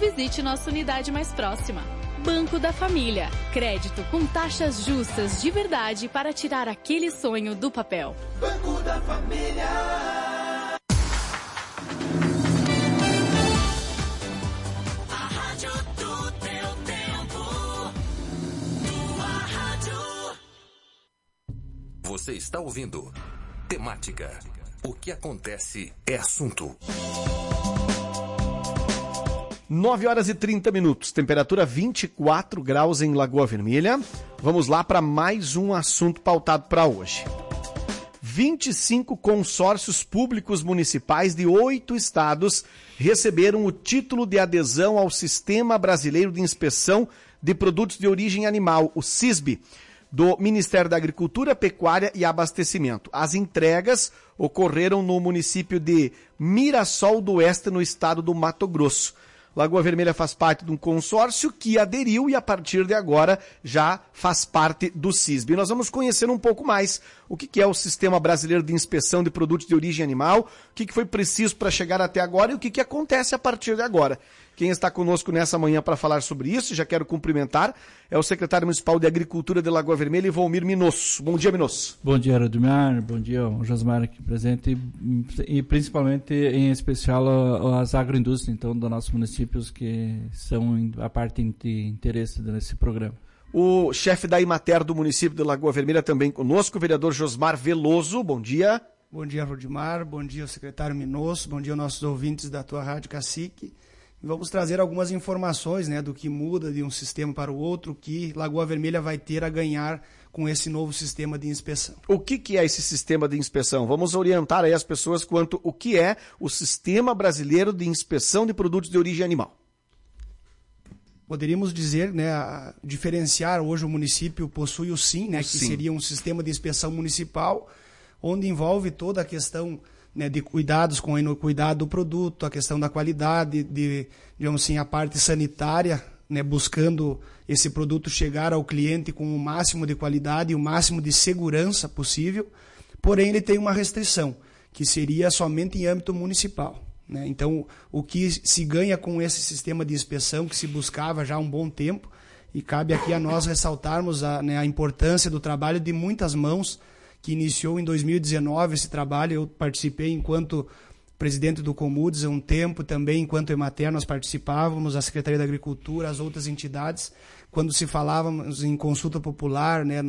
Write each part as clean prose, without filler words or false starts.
visite nossa unidade mais próxima. Banco da Família. Crédito com taxas justas de verdade para tirar aquele sonho do papel. Banco da Família. A rádio do teu tempo. Tua rádio. Você está ouvindo Temática. O que acontece é assunto. 9h30, temperatura 24 graus em Lagoa Vermelha. Vamos lá para mais um assunto pautado para hoje. 25 consórcios públicos municipais de 8 estados receberam o título de adesão ao Sistema Brasileiro de Inspeção de Produtos de Origem Animal, o SISB, do Ministério da Agricultura, Pecuária e Abastecimento. As entregas ocorreram no município de Mirassol do Oeste, no estado do Mato Grosso. Lagoa Vermelha faz parte de um consórcio que aderiu e a partir de agora já faz parte do SISB. Nós vamos conhecer um pouco mais o que é o Sistema Brasileiro de Inspeção de Produtos de Origem Animal, o que foi preciso para chegar até agora e o que acontece a partir de agora. Quem está conosco nessa manhã para falar sobre isso, já quero cumprimentar, é o secretário municipal de Agricultura de Lagoa Vermelha, Volmir Minosso. Bom dia, Minosso. Bom dia, Rodimar. Bom dia, Josmar aqui presente e principalmente, em especial, as agroindústrias, então, dos nossos municípios que são a parte de interesse nesse programa. O chefe da Imater do município de Lagoa Vermelha também conosco, o vereador Josmar Veloso. Bom dia. Bom dia, Rodimar. Bom dia, secretário Minosso. Bom dia aos nossos ouvintes da tua Rádio Cacique. Vamos trazer algumas informações, né, do que muda de um sistema para o outro, que Lagoa Vermelha vai ter a ganhar com esse novo sistema de inspeção. O que é esse sistema de inspeção? Vamos orientar aí as pessoas quanto o que é o Sistema Brasileiro de Inspeção de Produtos de Origem Animal. Poderíamos dizer, né, diferenciar, hoje o município possui o SIM, né, que seria um sistema de inspeção municipal, onde envolve toda a questão, né, de cuidados com o cuidado do produto, a questão da qualidade, digamos assim, a parte sanitária, né, buscando esse produto chegar ao cliente com o máximo de qualidade e o máximo de segurança possível, porém ele tem uma restrição, que seria somente em âmbito municipal, né? Então, o que se ganha com esse sistema de inspeção que se buscava já há um bom tempo, e cabe aqui a nós ressaltarmos a importância do trabalho de muitas mãos, que iniciou em 2019 esse trabalho. Eu participei enquanto presidente do Comudes há um tempo, também enquanto Emater nós participávamos, a Secretaria da Agricultura, as outras entidades, quando se falávamos em consulta popular, né,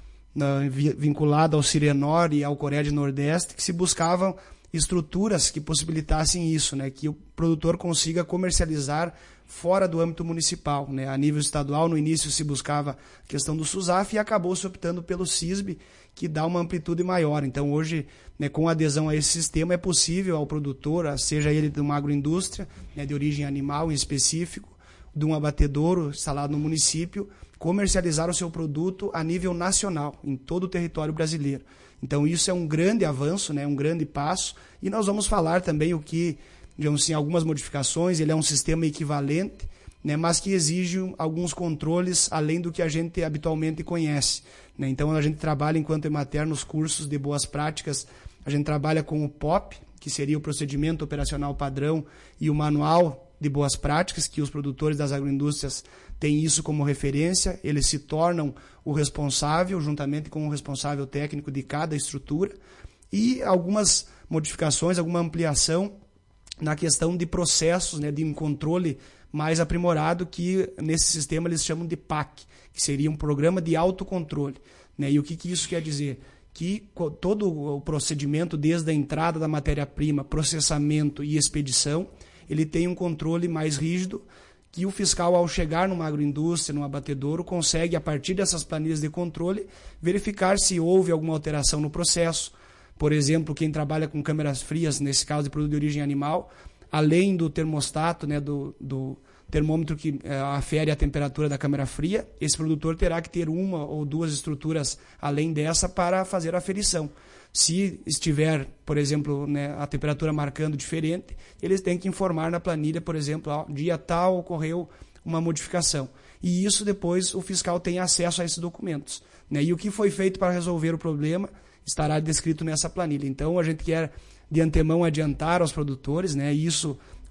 vinculada ao Cirenor e ao Coreia de Nordeste, que se buscavam estruturas que possibilitassem isso, né, que o produtor consiga comercializar fora do âmbito municipal, né. A nível estadual, no início se buscava a questão do SUSAF e acabou se optando pelo SISB, que dá uma amplitude maior. Então hoje, né, com adesão a esse sistema, é possível ao produtor, seja ele de uma agroindústria, né, de origem animal em específico, de um abatedouro instalado no município, comercializar o seu produto a nível nacional, em todo o território brasileiro. Então isso é um grande avanço, né, um grande passo, e nós vamos falar também o que, digamos assim, algumas modificações. Ele é um sistema equivalente, né, mas que exige alguns controles além do que a gente habitualmente conhece, né? Então a gente trabalha, enquanto Emater, nos cursos de boas práticas, a gente trabalha com o POP, que seria o Procedimento Operacional Padrão, e o Manual de Boas Práticas, que os produtores das agroindústrias têm isso como referência. Eles se tornam o responsável, juntamente com o responsável técnico de cada estrutura, e algumas modificações, alguma ampliação na questão de processos, né, de um controle mais aprimorado, que nesse sistema eles chamam de PAC, que seria um programa de autocontrole, né? E o que isso quer dizer? Que todo o procedimento, desde a entrada da matéria-prima, processamento e expedição, ele tem um controle mais rígido, que o fiscal, ao chegar numa agroindústria, num abatedouro, consegue, a partir dessas planilhas de controle, verificar se houve alguma alteração no processo. Por exemplo, quem trabalha com câmeras frias, nesse caso de produto de origem animal, além do termostato, né, do termômetro que afere a temperatura da câmara fria, esse produtor terá que ter uma ou duas estruturas além dessa para fazer a aferição. Se estiver, por exemplo, né, a temperatura marcando diferente, eles têm que informar na planilha, por exemplo, dia tal ocorreu uma modificação. E isso depois o fiscal tem acesso a esses documentos, né? E o que foi feito para resolver o problema estará descrito nessa planilha. Então a gente quer de antemão adiantar aos produtores, né? Isso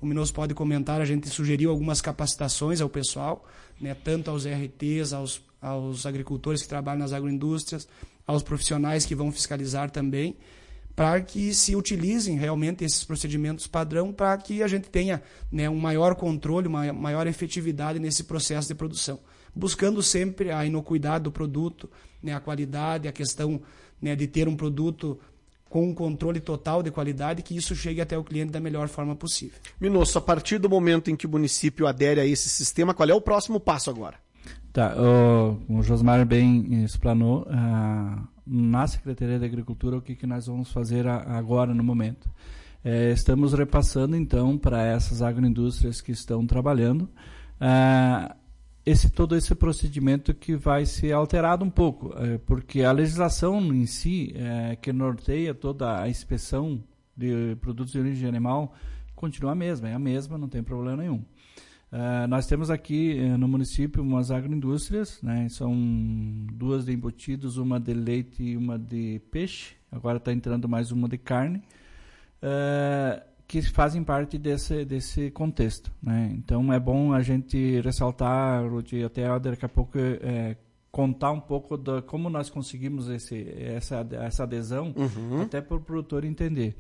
o Minoso pode comentar, a gente sugeriu algumas capacitações ao pessoal, né, tanto aos RTs, aos agricultores que trabalham nas agroindústrias, aos profissionais que vão fiscalizar também, para que se utilizem realmente esses procedimentos padrão, para que a gente tenha, né, um maior controle, uma maior efetividade nesse processo de produção, buscando sempre a inocuidade do produto, né, a qualidade, a questão, né, de ter um produto com um controle total de qualidade, que isso chegue até o cliente da melhor forma possível. Minoso, a partir do momento em que o município adere a esse sistema, qual é o próximo passo agora? Tá, o Josmar bem explanou, na Secretaria da Agricultura, o que nós vamos fazer agora no momento. Estamos repassando, então, para essas agroindústrias que estão trabalhando, todo esse procedimento que vai ser alterado um pouco, porque a legislação em si, que norteia toda a inspeção de produtos de origem animal, continua a mesma, é a mesma, não tem problema nenhum. Nós temos aqui no município umas agroindústrias, né, são 2 de embutidos, uma de leite e uma de peixe, agora está entrando mais uma de carne, que fazem parte desse contexto, né? Então é bom a gente ressaltar, Rudy, até daqui a pouco contar um pouco de como nós conseguimos essa adesão, até para o produtor entender.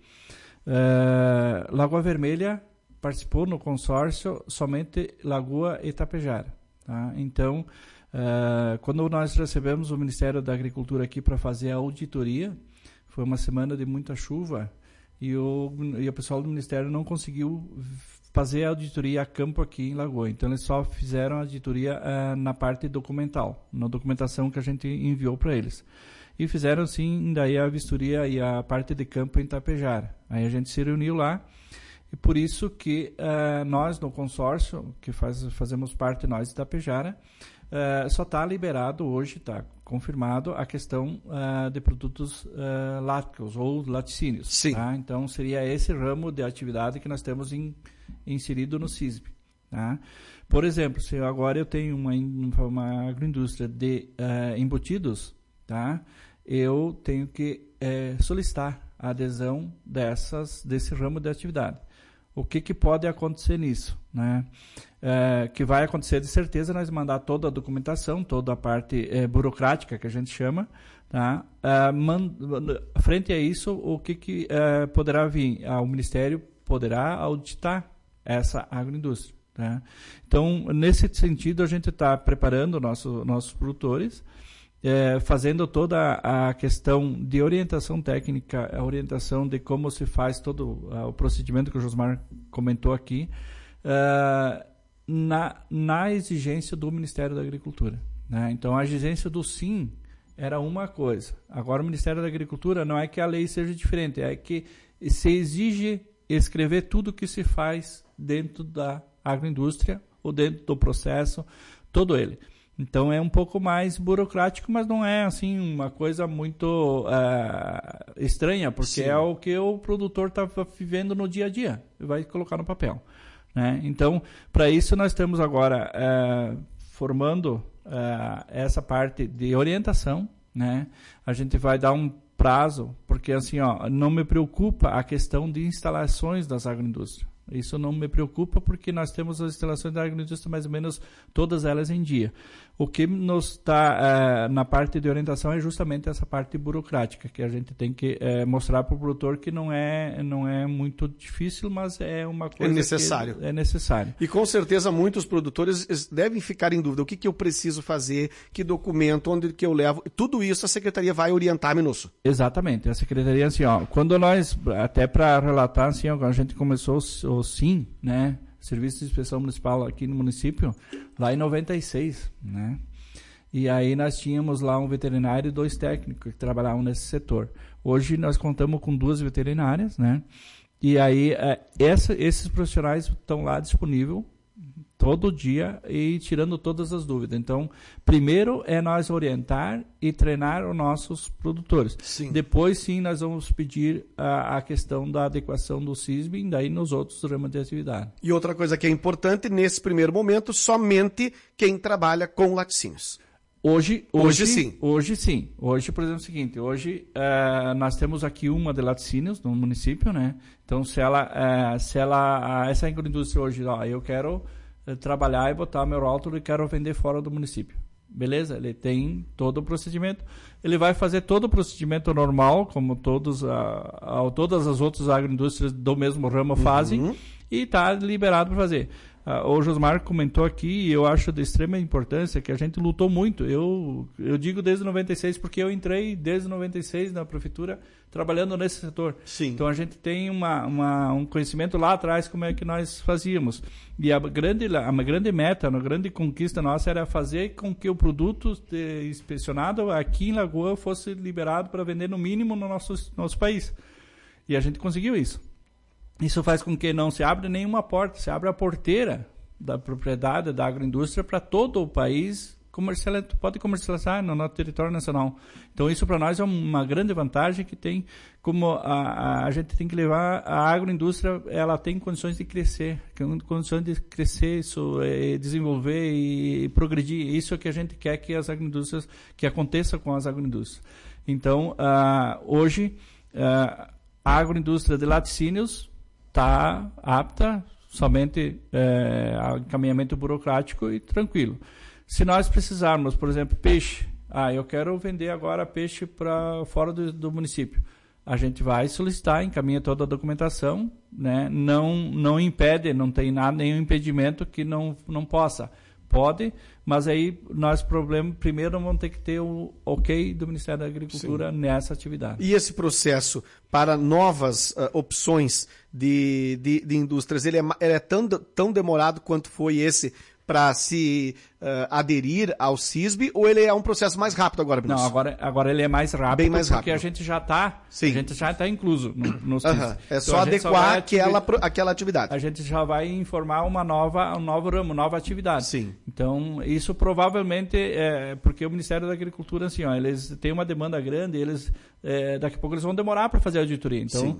Lagoa Vermelha participou no consórcio somente Lagoa e Tapejara, tá? Então, quando nós recebemos o Ministério da Agricultura aqui para fazer a auditoria, foi uma semana de muita chuva, e o pessoal do Ministério não conseguiu fazer a auditoria a campo aqui em Lagoa. Então, eles só fizeram a auditoria na parte documental, na documentação que a gente enviou para eles. E fizeram, sim, daí a vistoria e a parte de campo em Tapejara. Aí a gente se reuniu lá, e por isso que nós, no consórcio, que fazemos parte nós de Tapejara, só está liberado hoje, está confirmado a questão de produtos lácteos ou laticínios. Sim. Tá? Então, seria esse ramo de atividade que nós temos inserido no CISB. Tá? Por exemplo, se agora eu tenho uma agroindústria de embutidos, tá? Eu tenho que solicitar a adesão desse ramo de atividade. O que pode acontecer nisso, né? Que vai acontecer de certeza nós mandar toda a documentação, toda a parte burocrática que a gente chama, tá? Frente a isso, o que poderá vir? O Ministério poderá auditar essa agroindústria, tá? Então, nesse sentido, a gente está preparando nossos produtores, fazendo toda a questão de orientação técnica, a orientação de como se faz todo o procedimento que o Josmar comentou aqui, na exigência do Ministério da Agricultura, né? Então, a exigência do SIM era uma coisa. Agora, o Ministério da Agricultura não é que a lei seja diferente, é que se exige escrever tudo o que se faz dentro da agroindústria ou dentro do processo, todo ele. Então, é um pouco mais burocrático, mas não é assim uma coisa muito estranha, porque sim, é o que o produtor está vivendo no dia a dia e vai colocar no papel, né? Então, para isso, nós estamos agora formando essa parte de orientação, né? A gente vai dar um prazo, porque assim, não me preocupa a questão de instalações das agroindústrias. Isso não me preocupa porque nós temos as instalações da agroindústria mais ou menos todas elas em dia. O que nos está na parte de orientação é justamente essa parte burocrática, que a gente tem que mostrar para o produtor que não é muito difícil, mas é uma coisa necessário. Que é necessário. E com certeza muitos produtores devem ficar em dúvida. O que eu preciso fazer, que documento, onde que eu levo. Tudo isso a Secretaria vai orientar, Minoso. Exatamente. A Secretaria, assim, quando nós, até para relatar, assim, quando a gente começou o SIM, né? Serviço de Inspeção Municipal aqui no município, lá em 96, né? E aí nós tínhamos lá um veterinário e 2 técnicos que trabalhavam nesse setor. Hoje nós contamos com 2 veterinárias, né? E aí esses profissionais estão lá disponíveis todo dia e tirando todas as dúvidas. Então, primeiro é nós orientar e treinar os nossos produtores. Sim. Depois, sim, nós vamos pedir a questão da adequação do CISB e daí nos outros ramos de atividade. E outra coisa que é importante, nesse primeiro momento, somente quem trabalha com laticínios. Hoje sim. Hoje sim. Hoje, por exemplo, é o seguinte, hoje nós temos aqui uma de laticínios no município, né? Então, essa agroindústria hoje, eu quero trabalhar e botar meu rótulo e quero vender fora do município. Beleza? Ele tem todo o procedimento. Ele vai fazer todo o procedimento normal, como todas as outras agroindústrias do mesmo ramo fazem, e está liberado para fazer. O Josmar comentou aqui, e eu acho de extrema importância, que a gente lutou muito. Eu digo desde 96, porque eu entrei desde 96 na prefeitura, trabalhando nesse setor. Sim. Então, a gente tem um conhecimento lá atrás, como é que nós fazíamos. E a grande meta, a grande conquista nossa era fazer com que o produto inspecionado aqui em Lagoa fosse liberado para vender no mínimo no nosso país. E a gente conseguiu isso. Isso faz com que não se abra nenhuma porta, se abre a porteira da propriedade da agroindústria para todo o país pode comercializar no nosso território nacional. Então, isso para nós é uma grande vantagem que tem, como a gente tem que levar a agroindústria, ela tem condições de crescer, desenvolver e progredir. Isso é que a gente quer que as agroindústrias, que aconteça com as agroindústrias. Então, hoje, a agroindústria de laticínios está apta somente a encaminhamento burocrático e tranquilo. Se nós precisarmos, por exemplo, peixe, eu quero vender agora peixe para fora do município. A gente vai solicitar, encaminha toda a documentação, né? Não impede, não tem nenhum impedimento que não possa. Pode, mas aí primeiro vamos ter que ter o ok do Ministério da Agricultura nessa atividade. E esse processo para novas opções de indústrias, ele é tão demorado quanto foi esse para se aderir ao CISB, ou ele é um processo mais rápido agora, Bruno? Não, agora ele é mais rápido, bem mais porque rápido. A gente já está incluso no CISB. É só adequar aquela atividade. A gente já vai informar um novo ramo, nova atividade. Sim. Então, isso provavelmente porque o Ministério da Agricultura, assim, eles têm uma demanda grande, daqui a pouco eles vão demorar para fazer a auditoria. Então,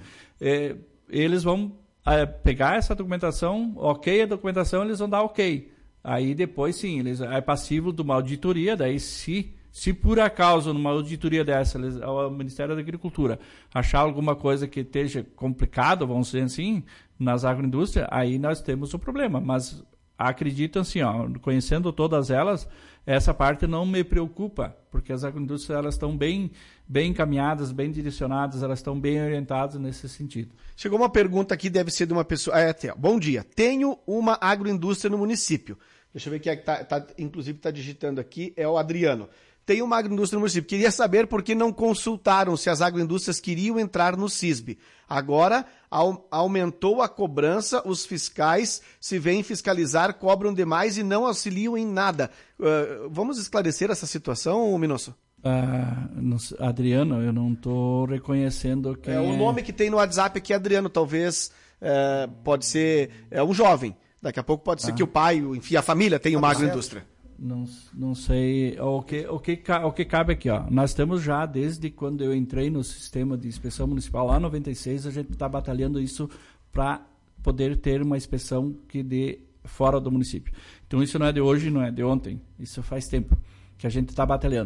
eles vão pegar essa documentação, a documentação, eles vão dar ok. Aí depois sim, é passível de uma auditoria, daí se por acaso numa auditoria dessa o Ministério da Agricultura achar alguma coisa que esteja complicado, vamos dizer assim, nas agroindústrias, aí nós temos um problema. Mas acredito assim, conhecendo todas elas, essa parte não me preocupa, porque as agroindústrias elas estão bem encaminhadas, bem direcionadas, elas estão bem orientadas nesse sentido. Chegou uma pergunta aqui, deve ser de uma pessoa. Bom dia, tenho uma agroindústria no município. Deixa eu ver quem é que inclusive está digitando aqui, é o Adriano. Tenho uma agroindústria no município. Queria saber por que não consultaram se as agroindústrias queriam entrar no CISB. Agora, aumentou a cobrança, os fiscais, se vêm fiscalizar, cobram demais e não auxiliam em nada. Vamos esclarecer essa situação, Minosso? Adriano, eu não estou reconhecendo quem o nome que tem no WhatsApp aqui é Adriano, talvez pode ser um jovem. Daqui a pouco pode ser que o pai, enfim, a família tenha uma agroindústria. Não sei. O que cabe aqui, nós temos já, desde quando eu entrei no sistema de inspeção municipal, lá em 96, a gente está batalhando isso para poder ter uma inspeção que dê fora do município. Então isso não é de hoje, não é de ontem. Isso faz tempo que a gente está batalhando.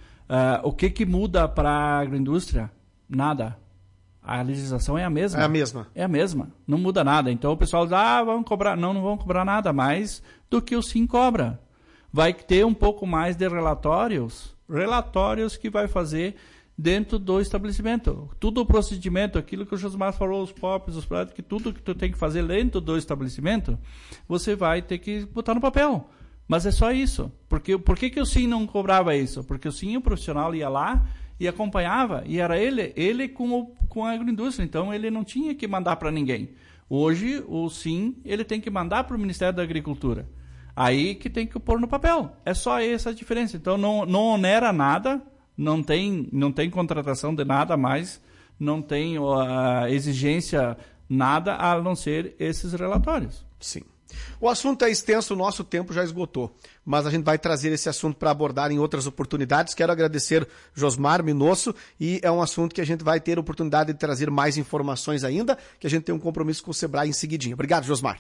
O que muda para a agroindústria? Nada. A legislação é a mesma. É a mesma. Não muda nada. Então o pessoal diz, vamos cobrar. Não vão cobrar nada mais do que o SIM cobra. Vai ter um pouco mais de relatórios que vai fazer dentro do estabelecimento. Tudo o procedimento, aquilo que o Josmar falou, os próprios, que tudo que tu tem que fazer dentro do estabelecimento, você vai ter que botar no papel. Mas é só isso. Por que o SIM não cobrava isso? Porque o SIM, o profissional, ia lá e acompanhava, e era ele com a agroindústria, então ele não tinha que mandar para ninguém. Hoje, o SIM, ele tem que mandar para o Ministério da Agricultura. Aí que tem que pôr no papel. É só essa a diferença. Então, não onera nada, não tem contratação de nada mais, não tem exigência nada, a não ser esses relatórios. Sim. O assunto é extenso, o nosso tempo já esgotou, mas a gente vai trazer esse assunto para abordar em outras oportunidades. Quero agradecer Josmar Minosso, e é um assunto que a gente vai ter oportunidade de trazer mais informações ainda, que a gente tem um compromisso com o Sebrae em seguidinho. Obrigado, Josmar.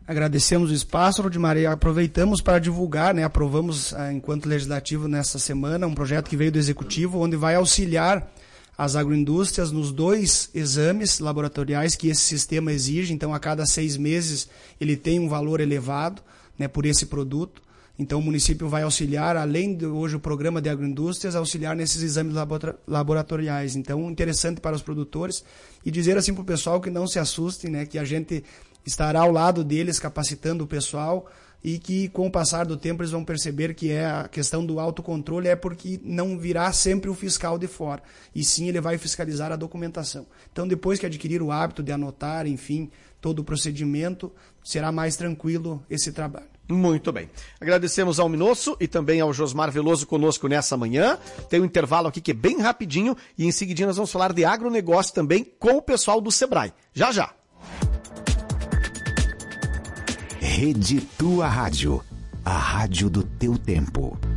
Agradecemos o espaço, Rodimar, e aproveitamos para divulgar, né? Aprovamos, enquanto legislativo, nessa semana, um projeto que veio do Executivo, onde vai auxiliar as agroindústrias nos 2 exames laboratoriais que esse sistema exige. Então, a cada 6 meses, ele tem um valor elevado, né, por esse produto. Então, o município vai auxiliar, além de hoje o programa de agroindústrias, auxiliar nesses exames laboratoriais. Então, interessante para os produtores. E dizer assim para o pessoal que não se assustem, né, que a gente estará ao lado deles, capacitando o pessoal, e que com o passar do tempo eles vão perceber que a questão do autocontrole é porque não virá sempre o fiscal de fora, e sim ele vai fiscalizar a documentação. Então, depois que adquirir o hábito de anotar, enfim, todo o procedimento, será mais tranquilo esse trabalho. Muito bem. Agradecemos ao Minosso e também ao Josmar Veloso conosco nessa manhã. Tem um intervalo aqui que é bem rapidinho e em seguidinho nós vamos falar de agronegócio também com o pessoal do Sebrae. Já, já. Rede Tua Rádio, a rádio do teu tempo.